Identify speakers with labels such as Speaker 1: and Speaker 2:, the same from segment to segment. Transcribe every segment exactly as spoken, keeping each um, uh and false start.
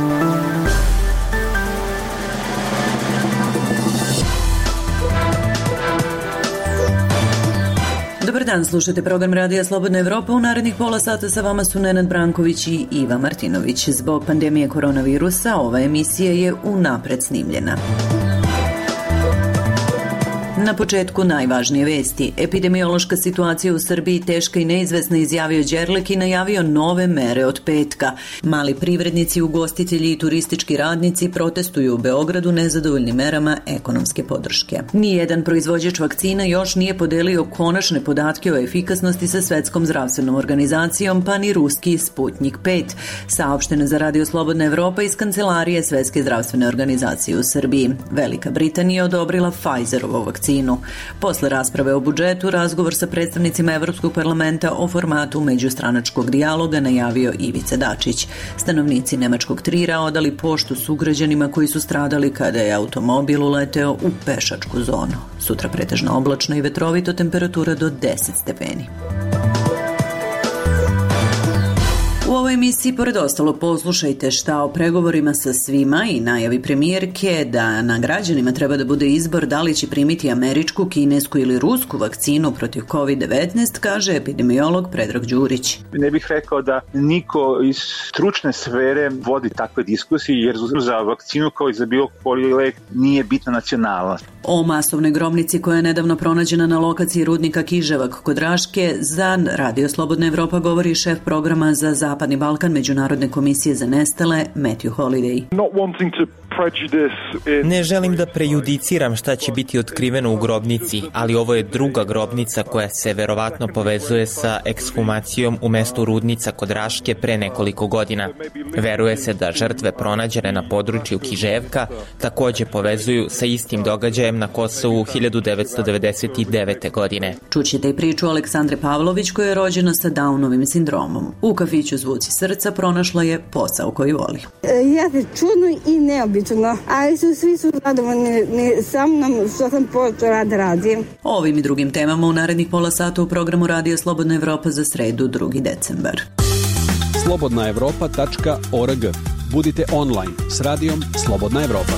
Speaker 1: Dobar dan, slušate program Radija Slobodna Evropa. U narednih pola sata sa vama su Nenad Branković i Iva Martinović. Zbog pandemije koronavirusa ova emisija je unapred snimljena. Na početku najvažnije vesti. Epidemiološka situacija u Srbiji teška i neizvesna, izjavio Đerlek i najavio nove mere od petka. Mali privrednici, ugostitelji i turistički radnici protestuju u Beogradu nezadovoljnim merama ekonomske podrške. Nijedan proizvođač vakcina još nije podelio konačne podatke o efikasnosti sa Svetskom zdravstvenom organizacijom, pa ni ruski Sputnjik pet, saopšteno za Radio Slobodna Evropa iz kancelarije Svetske zdravstvene organizacije u Srbiji. Velika Britanija odobrila Pfizerovu vakcinu. Posle rasprave o budžetu, razgovor sa predstavnicima Evropskog parlamenta o formatu međustranačkog dijaloga najavio Ivica Dačić. Stanovnici nemačkog Trira odali poštu sugrađanima koji su stradali kada je automobil uleteo u pešačku zonu. Sutra pretežno oblačno i vetrovito, temperatura do deset stepeni. U ovoj emisiji, pored ostalo, poslušajte šta o pregovorima sa svima i najavi premijerke da na građanima treba da bude izbor da li će primiti američku, kinesku ili rusku vakcinu protiv kovid devetnaest, kaže epidemiolog Predrag Đurić.
Speaker 2: Ne bih rekao da niko iz stručne sfere vodi takve diskusije, jer za vakcinu kao i za bilo koji lek nije bitna nacionalnost.
Speaker 1: O masovnoj grobnici koja je nedavno pronađena na lokaciji rudnika Kiževak kod Raške za Radio Slobodna Evropa govori šef programa za Zapadni Balkan Međunarodne komisije za nestale Matthew Holiday.
Speaker 3: Ne želim da prejudiciram šta će biti otkriveno u grobnici, ali ovo je druga grobnica koja se verovatno povezuje sa ekshumacijom u mestu Rudnica kod Raške pre nekoliko godina. Veruje se da žrtve pronađene na području Kiževka takođe povezuju sa istim događajem na Kosovu hiljadu devetsto devedeset devete. godine.
Speaker 1: Čućete i priču Aleksandre Pavlović koja je rođena sa Downovim sindromom. U kafiću Zvuci srca pronašla je posao koji voli.
Speaker 4: Ja se čudno i neobično, ali su svi su zadovoljni sa mnom što sam počela da radim.
Speaker 1: O ovim i drugim temama u narednih pola sata u programu Radio Slobodna Evropa za sredu drugi decembar.
Speaker 5: slobodna evropa tačka org. Budite online s radijom Slobodna Evropa.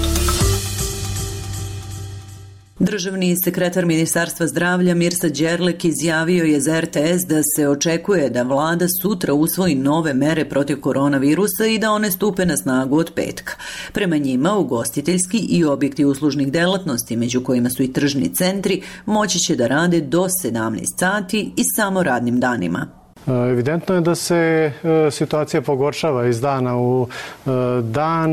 Speaker 1: Državni sekretar Ministarstva zdravlja Mirsa Đerlek izjavio je za er te es da se očekuje da vlada sutra usvoji nove mere protiv koronavirusa i da one stupe na snagu od petka. Prema njima, ugostiteljski i objekti uslužnih delatnosti, među kojima su i tržni centri, moći će da rade do sedamnaest sati i samo radnim danima.
Speaker 6: Evidentno je da se situacija pogoršava iz dana u dan.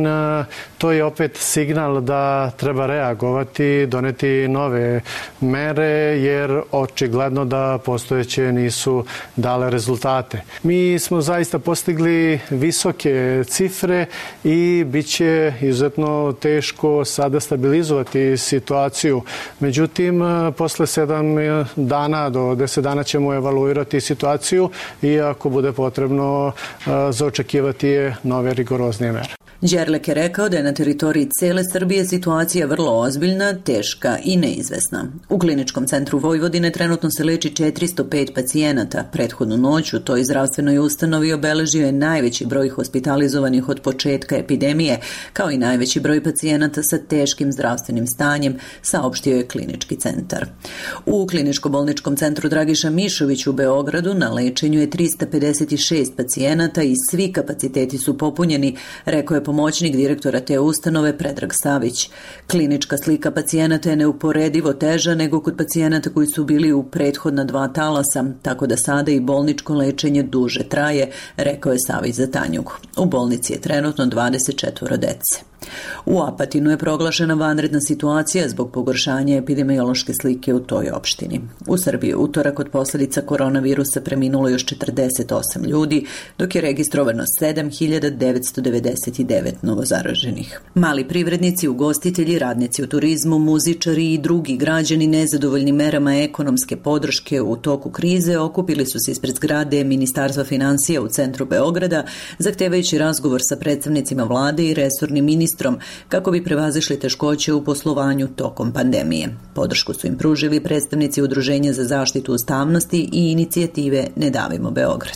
Speaker 6: To je opet signal da treba reagovati, doneti nove mere, jer očigledno da postojeće nisu dale rezultate. Mi smo zaista postigli visoke cifre i bit će izuzetno teško sada stabilizovati situaciju. Međutim, posle sedam dana do deset dana ćemo evaluirati situaciju i ako bude potrebno za očekivati je nove rigoroznije mere.
Speaker 1: Đerlek je rekao da je na teritoriji cele Srbije situacija vrlo ozbiljna, teška i neizvesna. U Kliničkom centru Vojvodine trenutno se leči četiristo pet pacijenata. Prethodnu noć u toj zdravstvenoj ustanovi obeležio je najveći broj hospitalizovanih od početka epidemije, kao i najveći broj pacijenata sa teškim zdravstvenim stanjem, saopštio je Klinički centar. U Kliničko-bolničkom centru Dragiša Mišović u Beogradu na lečenju je trista pedeset šest pacijenata i svi kapaciteti su popunjeni, rekao je pomoćnik direktora te ustanove Predrag Savić. Klinička slika pacijenata je neuporedivo teža nego kod pacijenata koji su bili u prethodna dva talasa, tako da sada i bolničko lečenje duže traje, rekao je Savić za Tanjugu. U bolnici je trenutno dvadeset četvoro dece. U Apatinu je proglašena vanredna situacija zbog pogoršanja epidemiološke slike u toj opštini. U Srbiji utorak od posljedica koronavirusa preminulo još četrdeset osam ljudi, dok je registrovano sedam hiljada devetsto devedeset devet novozaraženih. Mali privrednici, ugostitelji, radnici u turizmu, muzičari i drugi građani nezadovoljni merama ekonomske podrške u toku krize okupili su se ispred zgrade Ministarstva finansija u centru Beograda, zahtevajući razgovor sa predstavnicima vlade i resornim ministrom kako bi prevazišli teškoće u poslovanju tokom pandemije. Podršku su im pružili predstavnici Udruženja za zaštitu ustavnosti i inicijative Ne davimo Beograd.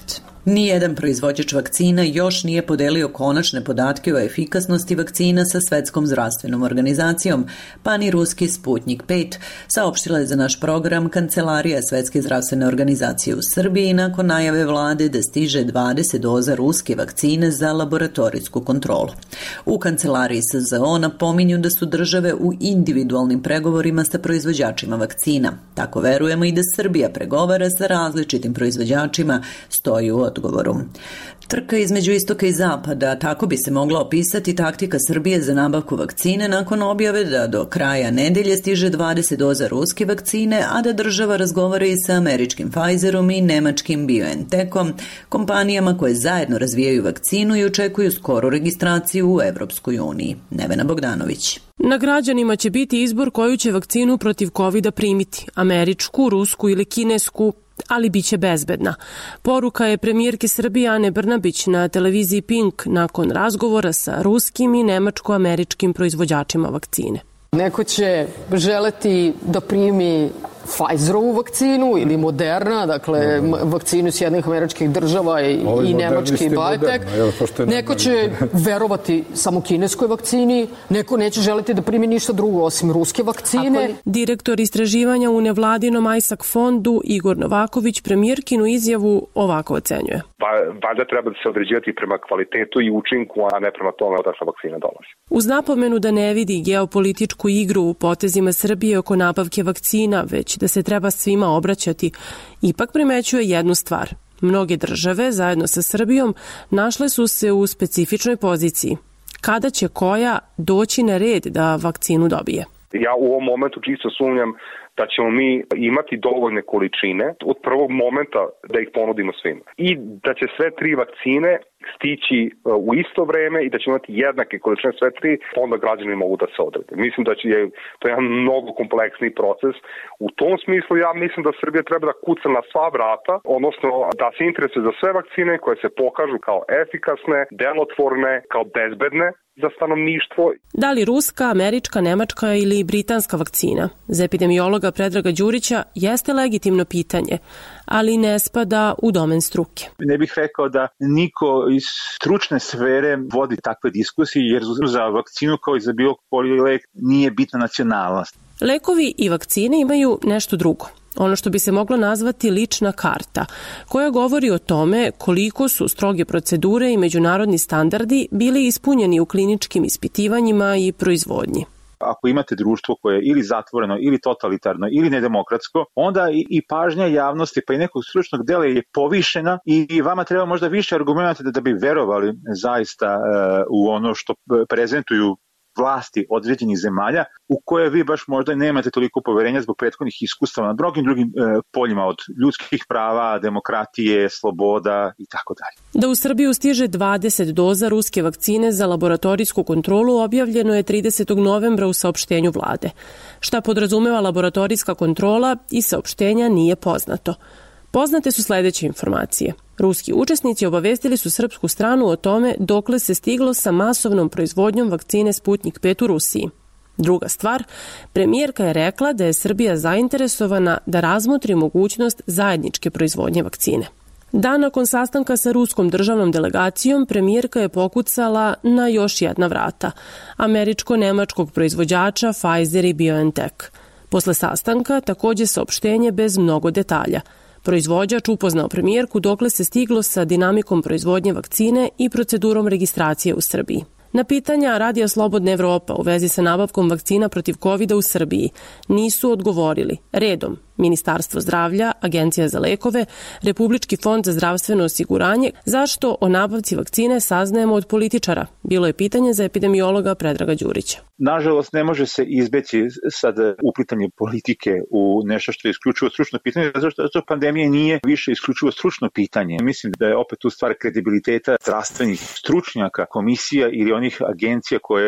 Speaker 1: Nijedan proizvođač vakcina još nije podelio konačne podatke o efikasnosti vakcina sa Svetskom zdravstvenom organizacijom, pa ni ruski Sputnik pet, saopštila je za naš program Kancelarija Svetske zdravstvene organizacije u Srbiji nakon najave vlade da stiže dvadeset doza ruske vakcine za laboratorijsku kontrolu. U Kancelariji S Z O napominju da su države u individualnim pregovorima sa proizvođačima vakcina. Tako verujemo i da Srbija pregovara sa različitim proizvođačima, stoji u odgovoru. Trka između istoka i zapada, tako bi se mogla opisati taktika Srbije za nabavku vakcine nakon objave da do kraja nedelje stiže dvadeset doza ruske vakcine, a da država razgovara i sa američkim Pfizerom i nemačkim BioNTechom, kompanijama koje zajedno razvijaju vakcinu i očekuju skoru registraciju u Evropskoj uniji. Nevena Bogdanović.
Speaker 7: Na građanima će biti izbor koju će vakcinu protiv kovida primiti, američku, rusku ili kinesku, ali bit će bezbedna. Poruka je premijerke Srbije Ane Brnabić na televiziji Pink nakon razgovora sa ruskim i nemačko-američkim proizvođačima vakcine.
Speaker 8: Neko će želeti da primi Pfizerovu vakcinu ili Moderna, dakle vakcinu Sjedinjenih Američkih Država i, i nemački BioNTech. Neko će verovati samo kineskoj vakcini, neko neće želeti da primi ništa drugo osim ruske vakcine.
Speaker 7: Direktor istraživanja u nevladinom Ajsak fondu Igor Novaković premijerkinu izjavu ovako ocenjuje.
Speaker 9: Pa valjda treba da se određivati prema kvalitetu i učinku, a ne prema tome odakle vakcina dolazi.
Speaker 7: Uz napomenu da ne vidi geopolitičku igru u potezima Srbije oko nabavke vakcina, već da se treba svima obraćati, ipak primećuje jednu stvar. Mnoge države, zajedno sa Srbijom, našle su se u specifičnoj poziciji. Kada će koja doći na red da vakcinu dobije?
Speaker 9: Ja u ovom momentu čisto sumnjam da ćemo mi imati dovoljne količine od prvog momenta da ih ponudimo svima. I da će sve tri vakcine stići u isto vreme i da će imati jednake količine sve tri, onda građani mogu da se odrede. Mislim da će je to je jedan mnogo kompleksniji proces. U tom smislu ja mislim da Srbija treba da kuca na sva vrata, odnosno da se interesuje za sve vakcine koje se pokažu kao efikasne, delotvorne, kao bezbedne za stanovništvo.
Speaker 7: Da li ruska, američka, nemačka ili britanska vakcina? Za epidemiologa Predraga Đurića jeste legitimno pitanje, ali ne spada u domen struke.
Speaker 2: Ne bih rekao da niko iz stručne sfere vodi takve diskusije, jer za vakcinu kao i za bilo koji lek nije bitna nacionalnost.
Speaker 7: Lekovi i vakcine imaju nešto drugo. Ono što bi se moglo nazvati lična karta, koja govori o tome koliko su stroge procedure i međunarodni standardi bili ispunjeni u kliničkim ispitivanjima i proizvodnji.
Speaker 2: Ako imate društvo koje je ili zatvoreno, ili totalitarno, ili nedemokratsko, onda i, i pažnja javnosti pa i nekog stručnog dela je povišena i vama treba možda više argumenata da, da bi verovali zaista uh, u ono što prezentuju vlasti određenih zemalja u koje vi baš možda nemate toliko poverenja zbog prethodnih iskustava na drugim drugim e, poljima od ljudskih prava, demokratije, sloboda i tako dalje.
Speaker 7: Da u Srbiju stiže dvadeset doza ruske vakcine za laboratorijsku kontrolu objavljeno je tridesetog novembra u saopštenju vlade. Šta podrazumeva laboratorijska kontrola i saopštenja nije poznato. Poznate su sledeće informacije. Ruski učesnici obavestili su srpsku stranu o tome dokle se stiglo sa masovnom proizvodnjom vakcine Sputnik pet u Rusiji. Druga stvar, premijerka je rekla da je Srbija zainteresovana da razmotri mogućnost zajedničke proizvodnje vakcine. Dan nakon sastanka sa ruskom državnom delegacijom, premijerka je pokucala na još jedna vrata, američko-nemačkog proizvođača Pfizer i BioNTech. Posle sastanka takođe saopštenje bez mnogo detalja. Proizvođač upoznao premijerku dokle se stiglo sa dinamikom proizvodnje vakcine i procedurom registracije u Srbiji. Na pitanja Radija Slobodna Evropa u vezi sa nabavkom vakcina protiv kovida u Srbiji nisu odgovorili redom Ministarstvo zdravlja, Agencija za lekove, Republički fond za zdravstveno osiguranje. Zašto o nabavci vakcine saznajemo od političara? Bilo je pitanje za epidemiologa Predraga Đurića.
Speaker 2: Nažalost, ne može se izbeći sad uplitanje politike u nešto što je isključivo stručno pitanje, zato što pandemija nije više isključivo stručno pitanje. Mislim da je opet tu stvar kredibiliteta zdravstvenih stručnjaka, komisija ili onih agencija koje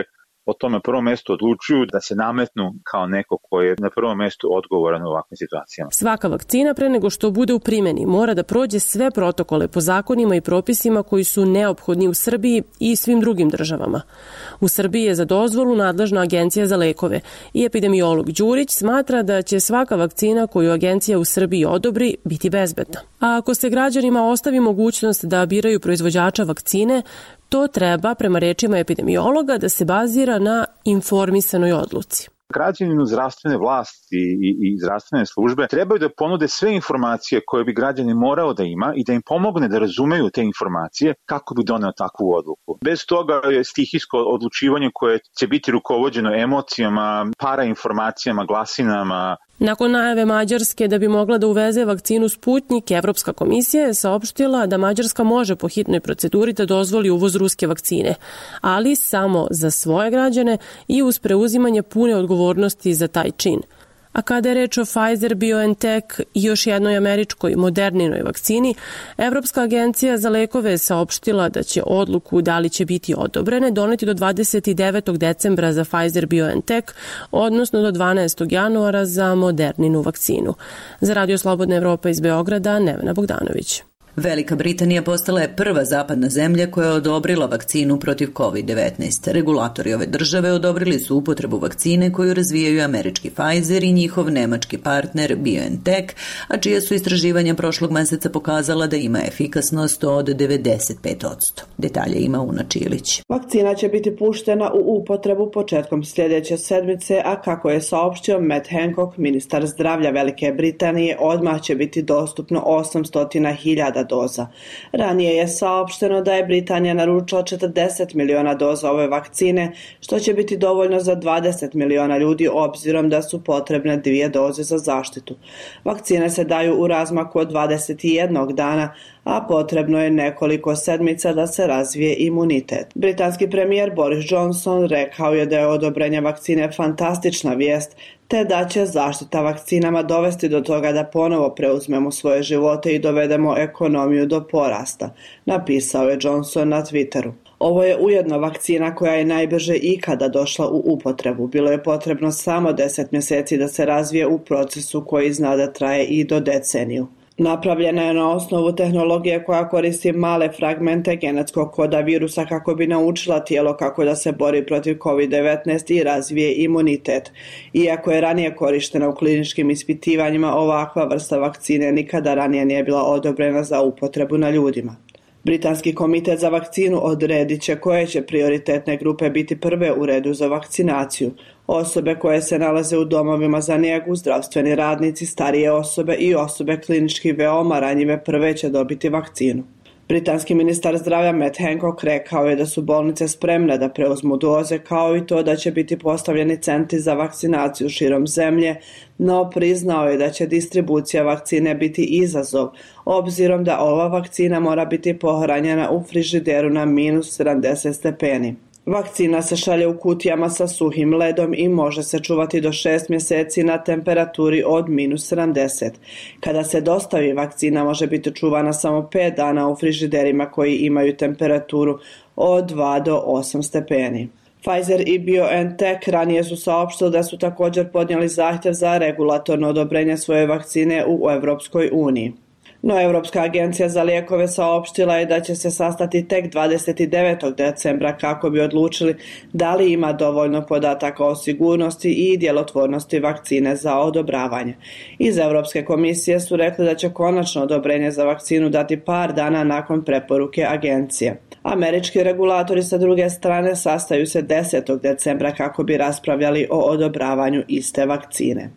Speaker 2: o tome prvom mestu odlučuju da se nametnu kao neko ko je na prvom mestu odgovoran u ovakvim situacijama.
Speaker 7: Svaka vakcina pre nego što bude u primjeni mora da prođe sve protokole po zakonima i propisima koji su neophodni u Srbiji i svim drugim državama. U Srbiji je za dozvolu nadležna Agencija za lekove i epidemiolog Đurić smatra da će svaka vakcina koju agencija u Srbiji odobri biti bezbedna. A ako se građanima ostavi mogućnost da biraju proizvođača vakcine, to treba, prema rečima epidemiologa, da se bazira na informisanoj odluci.
Speaker 2: Građaninu zdravstvene vlasti i, i zdravstvene službe trebaju da ponude sve informacije koje bi građanin morao da ima i da im pomogne da razumeju te informacije kako bi doneo takvu odluku. Bez toga je stihijsko odlučivanje koje će biti rukovođeno emocijama, parainformacijama, glasinama.
Speaker 7: Nakon najave Mađarske da bi mogla da uveze vakcinu Sputnik, Evropska komisija je saopštila da Mađarska može po hitnoj proceduri da dozvoli uvoz ruske vakcine, ali samo za svoje građane i uz preuzimanje pune odgovornosti za taj čin. A kada je reč o Pfizer, BioNTech i još jednoj američkoj Moderninoj vakcini, Evropska agencija za lekove je saopštila da će odluku da li će biti odobrene doneti do dvadeset devetog decembra za Pfizer BioNTech, odnosno do dvanaestog januara za Moderninu vakcinu. Za Radio Slobodna Evropa iz Beograda, Nevena Bogdanović.
Speaker 1: Velika Britanija postala je prva zapadna zemlja koja je odobrila vakcinu protiv kovid devetnaest. Regulatori ove države odobrili su upotrebu vakcine koju razvijaju američki Pfizer i njihov nemački partner BioNTech, a čija su istraživanja prošlog meseca pokazala da ima efikasnost od devedeset pet posto. Detalje ima Una Čilić.
Speaker 10: Vakcina će biti puštena u upotrebu početkom sljedeće sedmice, a kako je saopštio Matt Hancock, ministar zdravlja Velike Britanije, odmah će biti dostupno osamsto hiljada doza. Ranije je saopšteno da je Britanija naručila četrdeset miliona doza ove vakcine, što će biti dovoljno za dvadeset miliona ljudi obzirom da su potrebne dvije doze za zaštitu. Vakcine se daju u razmaku od dvadeset jedan dana, a potrebno je nekoliko sedmica da se razvije imunitet. Britanski premijer Boris Johnson rekao je da je odobrenje vakcine fantastična vijest, te da će zaštita vakcinama dovesti do toga da ponovo preuzmemo svoje živote i dovedemo ekonomiju do porasta, napisao je Johnson na Twitteru. Ovo je ujedno vakcina koja je najbrže ikada došla u upotrebu. Bilo je potrebno samo deset mjeseci da se razvije u procesu koji zna da traje i do deceniju. Napravljena je na osnovu tehnologije koja koristi male fragmente genetskog koda virusa kako bi naučila tijelo kako da se bori protiv kovid devetnaest i razvije imunitet. Iako je ranije korištena u kliničkim ispitivanjima, ovakva vrsta vakcine nikada ranije nije bila odobrena za upotrebu na ljudima. Britanski komitet za vakcinu odredit će koje će prioritetne grupe biti prve u redu za vakcinaciju. Osobe koje se nalaze u domovima za njegu, zdravstveni radnici, starije osobe i osobe klinički veoma ranjive prve će dobiti vakcinu. Britanski ministar zdravlja Matt Hancock rekao je da su bolnice spremne da preuzmu doze, kao i to da će biti postavljeni centri za vakcinaciju širom zemlje, no priznao je da će distribucija vakcine biti izazov, obzirom da ova vakcina mora biti pohranjena u frižideru na minus sedamdeset stepeni. Vakcina se šalje u kutijama sa suhim ledom i može se čuvati do šest mjeseci na temperaturi od minus sedamdeset. Kada se dostavi, vakcina može biti čuvana samo pet dana u frižiderima koji imaju temperaturu od dva do osam stepeni. Pfizer i BioNTech ranije su saopštili da su također podnijeli zahtjev za regulatorno odobrenje svoje vakcine u Evropskoj uniji. No, Evropska agencija za lijekove saopštila je da će se sastati tek dvadeset devetog decembra kako bi odlučili da li ima dovoljno podataka o sigurnosti i djelotvornosti vakcine za odobravanje. Iz Evropske komisije su rekli da će konačno odobrenje za vakcinu dati par dana nakon preporuke agencije. Američki regulatori sa druge strane sastaju se desetog decembra kako bi raspravljali o odobravanju iste vakcine.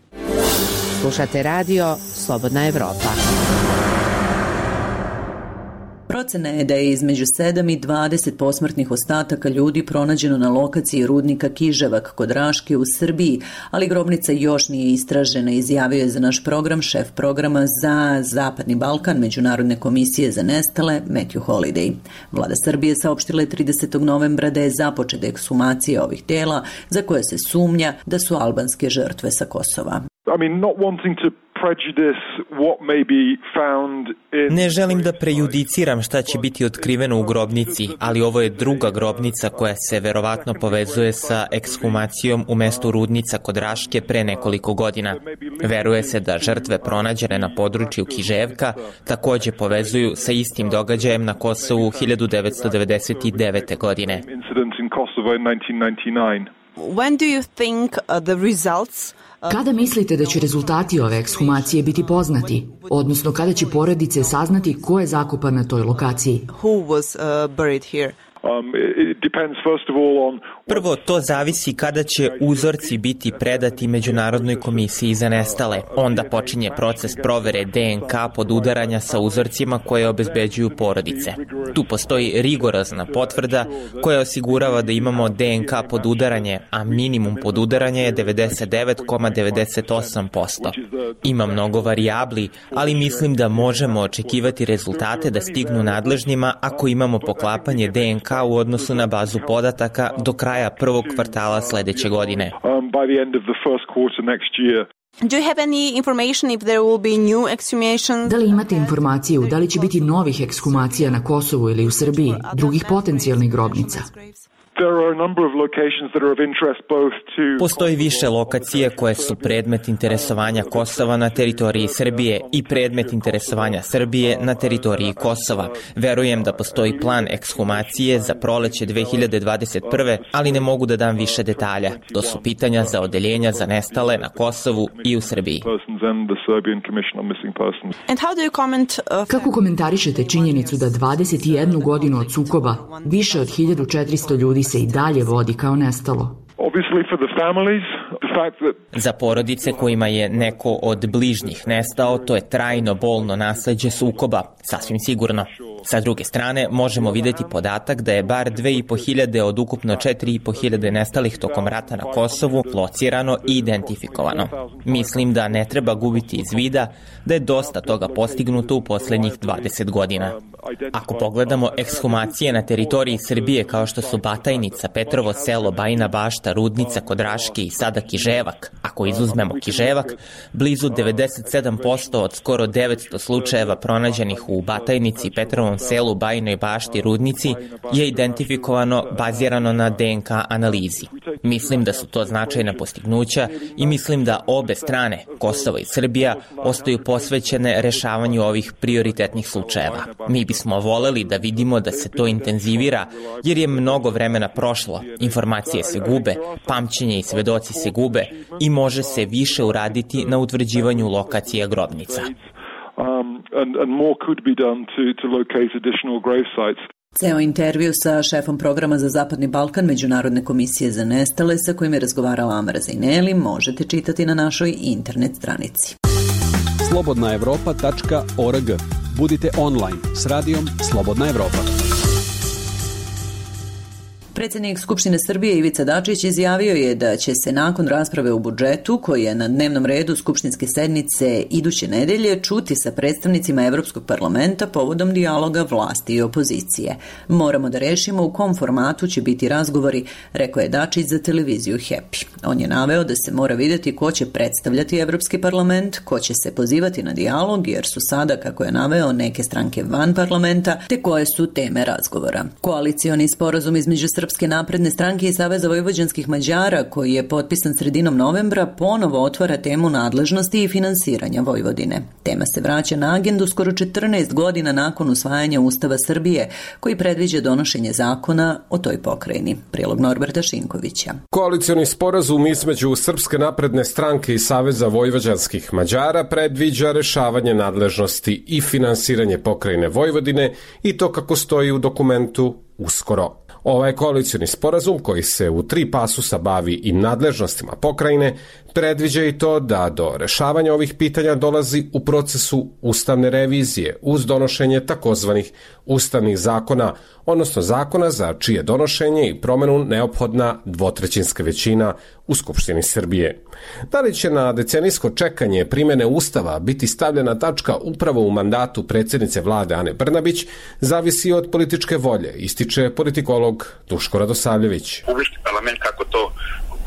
Speaker 11: Slušate radio Slobodna Evropa.
Speaker 1: Procena je da je između sedam i dvadeset posmrtnih ostataka ljudi pronađeno na lokaciji rudnika Kiževak kod Raške u Srbiji, ali grobnica još nije istražena, izjavio je za naš program šef programa za Zapadni Balkan Međunarodne komisije za nestale Matthew Holiday. Vlada Srbije saopštila je tridesetog novembra da je započeta ekshumacija ovih tela za koje se sumnja da su albanske žrtve sa Kosova.
Speaker 12: I mean, not wanting to
Speaker 3: Ne želim da prejudiciram šta će biti otkriveno u grobnici, ali ovo je druga grobnica koja se verovatno povezuje sa ekshumacijom u mestu Rudnica kod Raške pre nekoliko godina. Veruje se da žrtve pronađene na području Kiževka takođe povezuju sa istim događajem na Kosovu hiljadu devetsto devedeset devete. godine.
Speaker 12: When do you think uh, the results
Speaker 13: Kada mislite da će rezultati ove ekshumacije biti poznati? Odnosno, kada će porodice saznati ko je zakopan na toj lokaciji?
Speaker 12: Who was uh, buried here?
Speaker 3: Prvo, to zavisi kada će uzorci biti predati Međunarodnoj komisiji za nestale. Onda počinje proces provere D N K podudaranja sa uzorcima koje obezbeđuju porodice. Tu postoji rigorozna potvrda koja osigurava da imamo D N K podudaranje, a minimum podudaranja je devedeset devet zarez devedeset osam posto. Ima mnogo varijabli, ali mislim da možemo očekivati rezultate da stignu nadležnima ako imamo poklapanje D N K u odnosu na bazu podataka do kraja prvog kvartala sledeće godine.
Speaker 12: Do you have any information if there will be new exhumations?
Speaker 13: Da li imate informaciju da li će biti novih ekshumacija na Kosovu ili u Srbiji, drugih potencijalnih grobnica?
Speaker 3: Postoji više lokacije koje su predmet interesovanja Kosova na teritoriji Srbije i predmet interesovanja Srbije na teritoriji Kosova. Verujem da postoji plan ekshumacije za proleće dve hiljade dvadeset prve. ali ne mogu da dam više detalja. To su pitanja za odeljenja za nestale na Kosovu i u Srbiji.
Speaker 12: And how do you comment, uh,
Speaker 13: Kako komentarišete činjenicu da dvadeset jednu godinu od sukoba više od hiljadu četiristo ljudi se i dalje vodi kao nestalo?
Speaker 3: Za porodice kojima je neko od bližnjih nestao, to je trajno bolno nasleđe sukoba, sasvim sigurno. Sa druge strane, možemo videti podatak da je bar dve i po hiljade od ukupno četiri i po hiljade nestalih tokom rata na Kosovu locirano i identifikovano. Mislim da ne treba gubiti iz vida da je dosta toga postignuto u poslednjih dvadeset godina. Ako pogledamo ekshumacije na teritoriji Srbije kao što su Batajnica, Petrovo selo, Bajina Bašta, Rudnica kod Raške i sada Kiževak, ako izuzmemo Kiževak, blizu devedeset sedam posto od skoro devetsto slučajeva pronađenih u Batajnici, Petrovom selu, Bajinoj Bašti, Rudnici je identifikovano bazirano na D N K analizi. Mislim da su to značajna postignuća i mislim da obe strane, Kosovo i Srbija, ostaju posvećene rešavanju ovih prioritetnih slučajeva. Mi bismo voleli da vidimo da se to intenzivira, jer je mnogo vremena prošlo, informacije se gube, pamćenje i svedoci se gube i može se više uraditi na utvrđivanju lokacija grobnica.
Speaker 1: Ceo intervju sa šefom programa za Zapadni Balkan Međunarodne komisije za nestale sa kojim je razgovarala Amara Zajneli možete čitati na našoj internet stranici.
Speaker 5: slobodna evropa tačka org. Budite online s radijom Slobodna Evropa.
Speaker 1: Predsjednik Skupštine Srbije Ivica Dačić izjavio je da će se nakon rasprave o budžetu, koji je na dnevnom redu skupštinske sednice iduće nedelje, čuti sa predstavnicima Evropskog parlamenta povodom dijaloga vlasti i opozicije. Moramo da rešimo u kom formatu će biti razgovori, rekao je Dačić za televiziju Happy. On je naveo da se mora vidjeti ko će predstavljati Evropski parlament, ko će se pozivati na dijalog, jer su sada, kako je naveo, neke stranke van parlamenta, te koje su teme razgovora. Koalicioni sporazum između Srpske napredne stranke i Saveza vojvođanskih Mađara, koji je potpisan sredinom novembra, ponovo otvara temu nadležnosti i finansiranja Vojvodine. Tema se vraća na agendu skoro četrnaest godina nakon usvajanja Ustava Srbije, koji predviđa donošenje zakona o toj pokrajini. Prilog Norberta Šinkovića.
Speaker 14: Koalicioni sporazum između Srpske napredne stranke i Saveza vojvođanskih Mađara predviđa rešavanje nadležnosti i finansiranje pokrajine Vojvodine i to kako stoji u dokumentu uskoro. Ovaj koalicioni sporazum, koji se u tri pasusa bavi i nadležnostima pokrajine, predviđa i to da do rešavanja ovih pitanja dolazi u procesu ustavne revizije uz donošenje takozvanih ustavnih zakona, odnosno zakona za čije donošenje i promenu neophodna dvotrećinska većina u Skupštini Srbije. Da li će na decenijsko čekanje primene Ustava biti stavljena tačka upravo u mandatu predsjednice vlade Ane Brnabić, zavisi od političke volje, ističe politikolog Duško Radosavljević.
Speaker 15: Publički parlament, kako to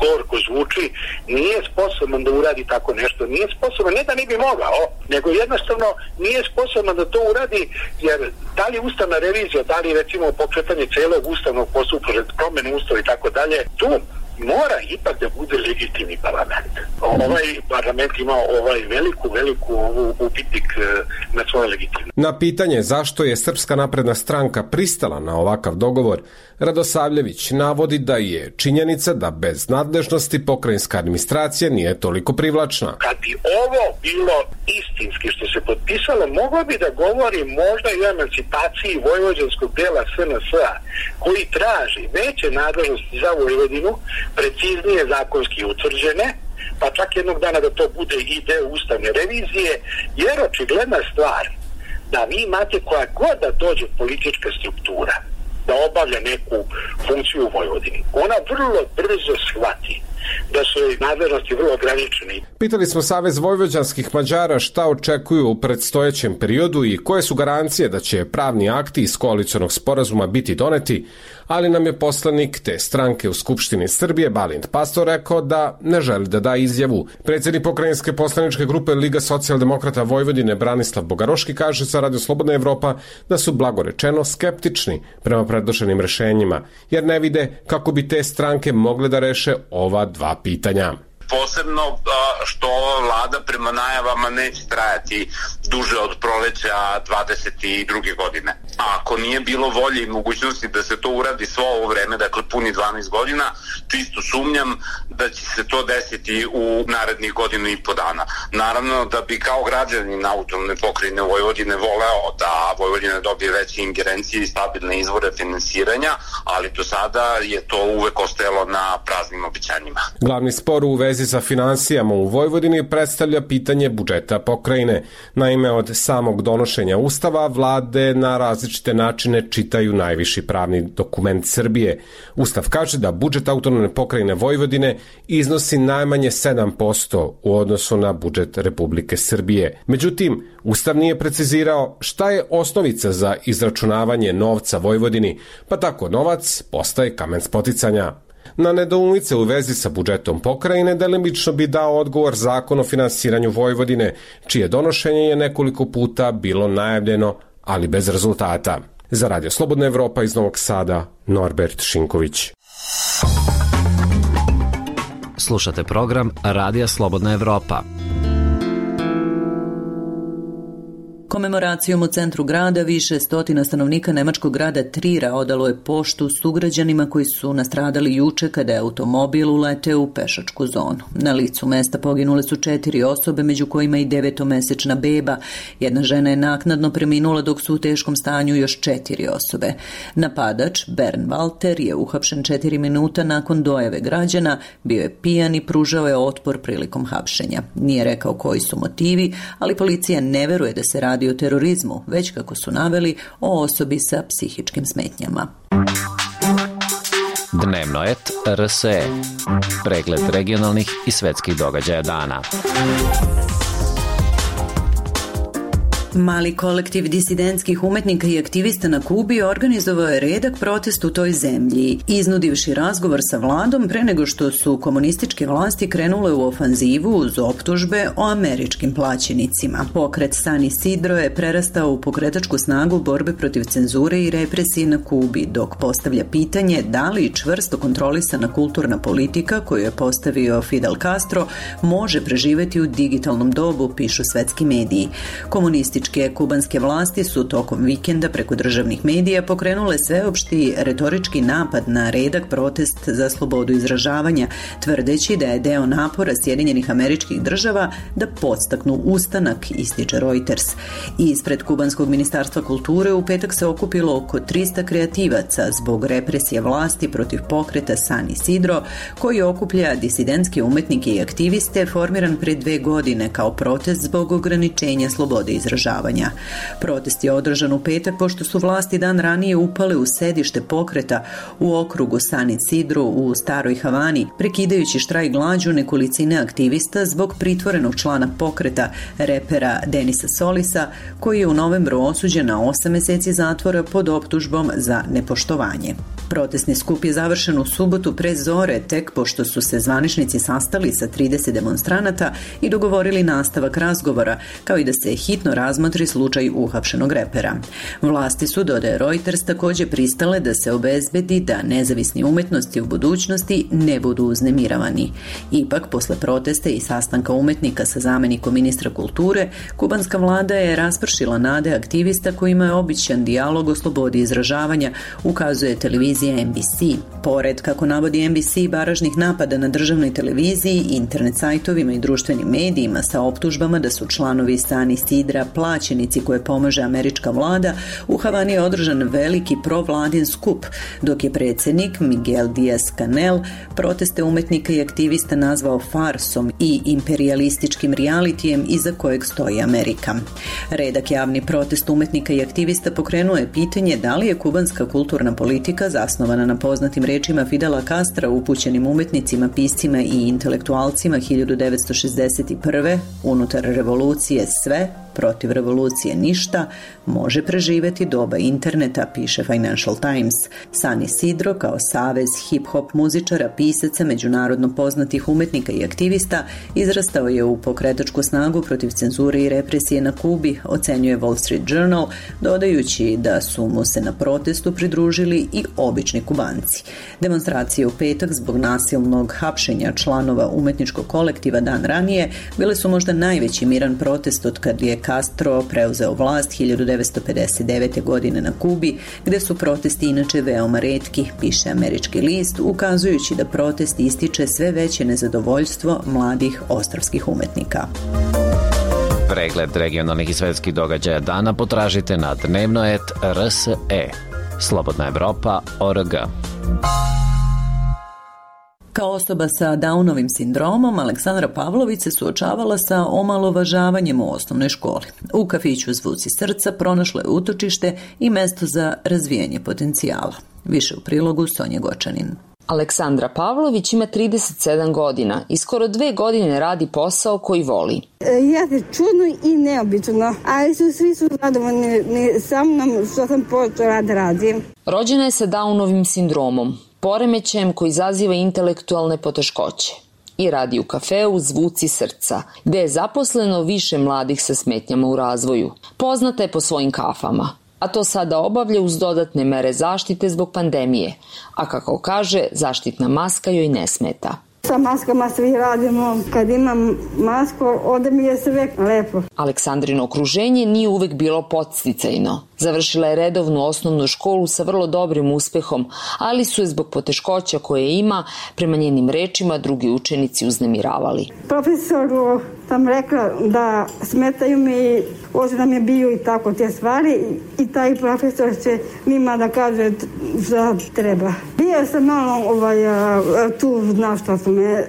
Speaker 15: gorko zvuči, nije sposoban da uradi tako nešto. Nije sposoban, ne da ne bi mogao, nego jednostavno nije sposoban da to uradi, jer da li ustavna revizija, da li recimo pokretanje celog ustavnog postupka, promene ustava i tako dalje, tu mora ipak da bude legitimni parlament. Ovaj parlament ima ovaj veliku, veliku upitnik na svoje legitimnost.
Speaker 14: Na pitanje zašto je Srpska napredna stranka pristala na ovakav dogovor, Radosavljević navodi da je činjenica da bez nadležnosti pokrajinska administracija nije toliko privlačna.
Speaker 15: Kad bi ovo bilo istinski što se potpisalo, moglo bi da govori možda i o emancipaciji vojvođanskog dela S N S-a, koji traži veće nadležnosti za Vojvodinu, preciznije zakonski utvrđene, pa čak jednog dana da to bude i deo ustavne revizije, jer očigledna stvar da vi imate koja god da dođe politička struktura da obavlja neku funkciju u Vojvodini, ona vrlo brzo shvati da su nadležnosti vrlo ograničene.
Speaker 14: Pitali smo Savez vojvođanskih Mađara šta očekuju u predstojećem periodu i koje su garancije da će pravni akti iz koalicionog sporazuma biti doneti, ali nam je poslanik te stranke u Skupštini Srbije, Balint Pastor, rekao da ne želi da da izjavu. Predsjednik pokrajinske poslaničke grupe Liga socijaldemokrata Vojvodine Branislav Bogaroški kaže za Radio Slobodna Evropa da su blagorečeno skeptični prema predloženim rešenjima, jer ne vide kako bi te stranke mogle da reše ova dva pitanja.
Speaker 16: Posebno što ova vlada prema najavama neće trajati duže od proleća dvadeset druge godine. A ako nije bilo volje i mogućnosti da se to uradi svo ovo vreme, dakle puni dvanaest godina, čisto sumnjam da će se to desiti u narednih godinu i po dana. Naravno da bi kao građanin autonomne pokrajine Vojvodine voleo da Vojvodina dobije veće ingerencije i stabilne izvore finansiranja, ali do sada je to uvek ostajalo na praznim obećanjima.
Speaker 14: Glavni spor u vezi sa finansijama u Vojvodini predstavlja pitanje budžeta pokrajine. Naime, od samog donošenja Ustava vlade na različite načine čitaju najviši pravni dokument Srbije. Ustav kaže da budžet autonomne pokrajine Vojvodine iznosi najmanje sedam posto u odnosu na budžet Republike Srbije. Međutim, Ustav nije precizirao šta je osnovica za izračunavanje novca Vojvodini, pa tako novac postaje kamen spoticanja. Na nedoumice u vezi sa budžetom pokrajine delimično bi dao odgovor Zakon o finansiranju Vojvodine, čije donošenje je nekoliko puta bilo najavljeno, ali bez rezultata. Za Radio Slobodna Evropa iz Novog Sada, Norbert Šinković.
Speaker 17: Slušate program Radija Slobodna Evropa.
Speaker 1: Komemoracijom u centru grada više stotina stanovnika nemačkog grada Trira odalo je poštu sugrađanima koji su nastradali juče kada je automobil uleteo u pešačku zonu. Na licu mesta poginule su četiri osobe, među kojima i devetomesečna beba. Jedna žena je naknadno preminula dok su u teškom stanju još četiri osobe. Napadač, Bern Walter, je uhapšen četiri minuta nakon dojave građana, bio je pijan i pružao je otpor prilikom hapšenja. Nije rekao koji su motivi, ali policija ne veruje da se radi o terorizmu, već kako su naveli o osobi sa psihičkim smetnjama.
Speaker 17: Dnevnoet R S E. Pregled regionalnih i svetskih događaja dana.
Speaker 1: Mali kolektiv disidentskih umetnika i aktivista na Kubi organizovao je redak protest u toj zemlji, iznudivši razgovor sa vladom pre nego što su komunističke vlasti krenule u ofanzivu uz optužbe o američkim plaćenicima. Pokret San Isidro je prerastao u pokretačku snagu borbe protiv cenzure i represije na Kubi, dok postavlja pitanje da li čvrsto kontrolisana kulturna politika koju je postavio Fidel Castro može preživeti u digitalnom dobu, pišu svetski mediji. Komunistički kubanske vlasti su tokom vikenda preko državnih medija pokrenule sveopšti retorički napad na redak protest za slobodu izražavanja, tvrdeći da je deo napora Sjedinjenih Američkih Država da podstaknu ustanak, ističe Reuters. Ispred kubanskog ministarstva kulture u petak se okupilo oko trista kreativaca zbog represije vlasti protiv pokreta San Isidro, koji okuplja disidentske umetnike i aktiviste, formiran pre dve godine kao protest zbog ograničenja slobode izražavanja. Protest je održan u petak pošto su vlasti dan ranije upale u sedište pokreta u okrugu San Isidro u Staroj Havani, prekidajući štrajk glađu nekolicine aktivista zbog pritvorenog člana pokreta, repera Denisa Solisa, koji je u novembru osuđen na osam meseci zatvora pod optužbom za nepoštovanje. Protestni skup je završen u subotu pre zore, tek pošto su se zvaničnici sastali sa trideset demonstranata i dogovorili nastavak razgovora, kao i da se hitno razmotri slučaj uhapšenog repera. Vlasti su, dodaje Reuters, također pristale da se obezbedi da nezavisni umetnosti u budućnosti ne budu uznemiravani. Ipak, posle protesta i sastanka umetnika sa zamenikom ministra kulture, kubanska vlada je raspršila nade aktivista kojima je običan dijalog o slobodi izražavanja, ukazuje televizija N B C. Pored, kako navodi N B C, baražnih napada na državnoj televiziji, internet sajtovima i društvenim medijima sa optužbama da su članovi San Isidra plaćenici koje pomaže američka vlada, u Havani je održan veliki provladin skup, dok je predsjednik Miguel Díaz-Canel proteste umetnika i aktivista nazvao farsom i imperialističkim realitijem iza kojeg stoji Amerika. Redak javni protest umetnika i aktivista pokrenuo je pitanje da li je kubanska kulturna politika zasnovana na poznatim rečima Fidela Castra upućenim umetnicima, piscima i intelektualcima hiljadu devetsto šezdeset prve. Unutar revolucije sve, protiv revolucije ništa, može preživeti doba interneta, piše Financial Times. San Isidro, kao savez hip-hop muzičara, pisaca, međunarodno poznatih umetnika i aktivista, izrastao je u pokretačku snagu protiv cenzure i represije na Kubi, ocenjuje Wall Street Journal, dodajući da su mu se na protestu pridružili i obični Kubanci. Demonstracije u petak zbog nasilnog hapšenja članova umetničkog kolektiva dan ranije bile su možda najveći miran protest od kad je Castro preuzeo vlast hiljadu devetsto pedeset devete. godine na Kubi, gde su protesti inače veoma retki, piše američki list, ukazujući da protest ističe sve veće nezadovoljstvo mladih ostrvskih umetnika.
Speaker 17: Pregled regionalnih i svetskih događaja dana potražite na dnevnoet R S E. Slobodna Evropa O R G.
Speaker 1: Kao osoba sa Downovim sindromom, Aleksandra Pavlović se suočavala sa omalovažavanjem u osnovnoj školi. U kafiću Zvuci srca pronašla je utočište i mesto za razvijanje potencijala. Više u prilogu Sonje Gočanin.
Speaker 18: Aleksandra Pavlović ima trideset sedam godina i skoro dve godine radi posao koji voli.
Speaker 4: Jeste čudno i neobično, ali su svi su zadovoljni sa mnom što sam počela da radim.
Speaker 18: Rođena je sa Downovim sindromom, poremećajem koji izaziva intelektualne poteškoće, i radi u kafeu Zvuci srca, gde je zaposleno više mladih sa smetnjama u razvoju. Poznata je po svojim kafama, a to sada obavlja uz dodatne mere zaštite zbog pandemije, a kako kaže, zaštitna maska joj ne smeta.
Speaker 4: Sa maskama svi radimo, kad imam masku, onda mi je sve lepo.
Speaker 18: Aleksandrino okruženje nije uvek bilo podsticajno. Završila je redovnu osnovnu školu sa vrlo dobrim uspehom, ali su je zbog poteškoća koje ima, prema njenim rečima, drugi učenici uznemiravali.
Speaker 4: Profesoru sam rekla da smetaju mi, hoće da me biju i tako te stvari, i taj profesor će njima da kaže šta treba. Bio sam malo ovaj, tu, znaš šta su me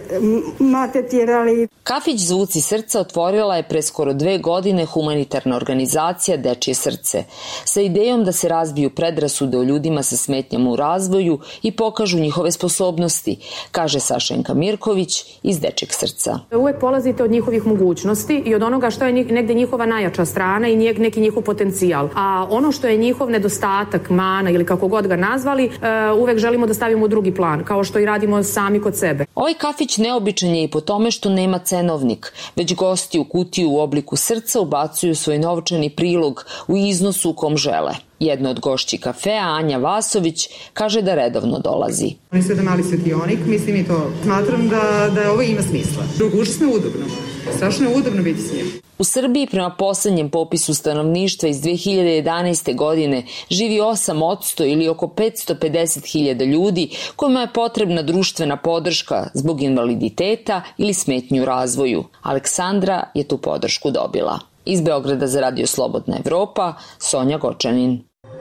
Speaker 4: matetirali.
Speaker 18: Kafić Zvuci srca otvorila je pre skoro dve godine humanitarna organizacija Dečije srce, sa idejom da se razbiju predrasude o ljudima sa smetnjama u razvoju i pokažu njihove sposobnosti, kaže Sašenka Mirković iz Dečijeg srca.
Speaker 19: Uvek polazite od njihovih mogućnosti i od onoga što je negde njihova najjača strana i neki njihov potencijal. A ono što je njihov nedostatak, mana ili kako god ga nazvali, uvek želimo da stavimo u drugi plan, kao što i radimo sami kod sebe.
Speaker 18: Ovaj kafić neobičan je i po tome što nema cenovnik, već gosti u kutiju u obliku srca ubacuju svoj novčani prilog u iznosu u kom žele. Jedna od gošći kafea, Anja Vasović, kaže da redovno dolazi.
Speaker 20: Oni su jedan mali svetionik, mislim i to. Smatram da, da ovo ima smisla. Drugo, užasno udobno. Strašno je udobno biti s njim.
Speaker 18: U Srbiji prema poslednjem popisu stanovništva iz dve hiljade jedanaeste. godine živi osam posto ili oko petsto pedeset hiljada ljudi kojima je potrebna društvena podrška zbog invaliditeta ili smetnju u razvoju. Aleksandra je tu podršku dobila. Iz Beograda za Radio Slobodna Evropa, Sonja Gočanin.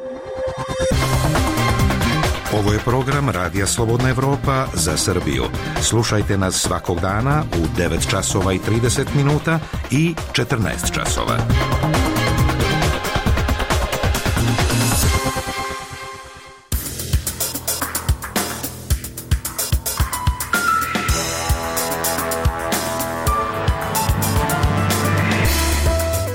Speaker 21: Ovo je program Radija Slobodna Evropa za Srbiju. Slušajte nas svakog dana u devet časova i trideset minuta i četrnaest časova.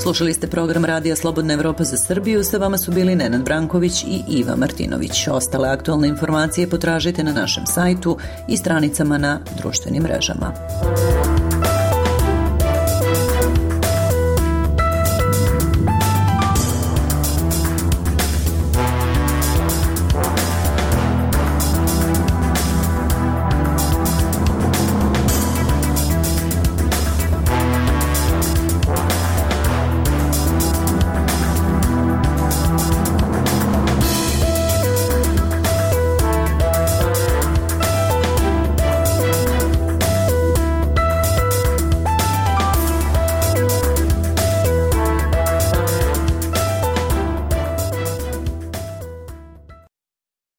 Speaker 1: Slušali ste program Radija Slobodna Evropa za Srbiju, sa vama su bili Nenad Branković i Iva Martinović. Ostale aktualne informacije potražite na našem sajtu i stranicama na društvenim mrežama.